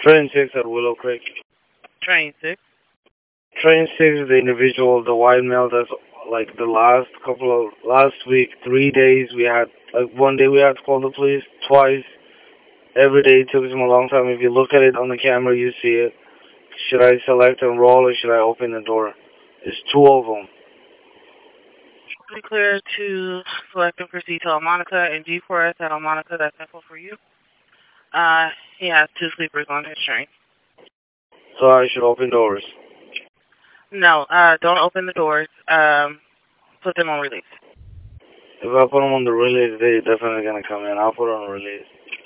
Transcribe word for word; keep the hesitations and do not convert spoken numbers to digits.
Train six at Willow Creek. Train six. Train six is the individual, the white male that's like the last couple of, last week, three days we had, like one day we had to call the police, twice, every day it took him a long time. If you look at it on the camera, you see it. Should I select and roll or should I open the door? There's two of them. Be clear to select and proceed to Almonica and G four S at Almonica. That's info for you. Uh, he has two sleepers on his train. So I should open doors. No, uh, don't open the doors. Um, put them on release. If I put them on the release, they're definitely gonna come in. I'll put it on release.